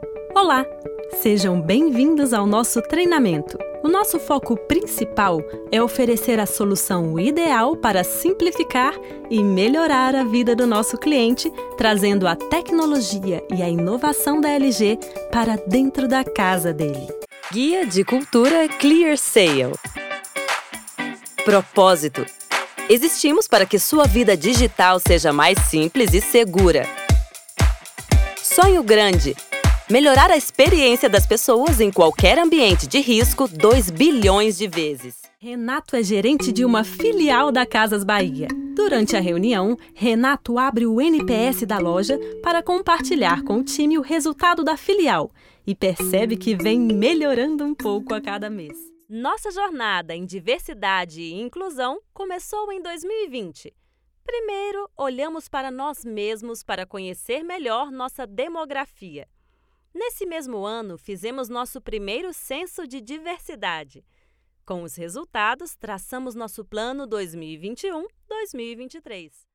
Olá! Sejam bem-vindos ao nosso treinamento. O nosso foco principal é oferecer a solução ideal para simplificar e melhorar a vida do nosso cliente, trazendo a tecnologia e a inovação da LG para dentro da casa dele. Guia de Cultura ClearSale. Propósito: existimos para que sua vida digital seja mais simples e segura. Sonho grande: melhorar a experiência das pessoas em qualquer ambiente de risco 2 bilhões de vezes. Renato é gerente de uma filial da Casas Bahia. Durante a reunião, Renato abre o NPS da loja para compartilhar com o time o resultado da filial e percebe que vem melhorando um pouco a cada mês. Nossa jornada em diversidade e inclusão começou em 2020. Primeiro, olhamos para nós mesmos para conhecer melhor nossa demografia. Nesse mesmo ano, fizemos nosso primeiro censo de diversidade. Com os resultados, traçamos nosso plano 2021-2023.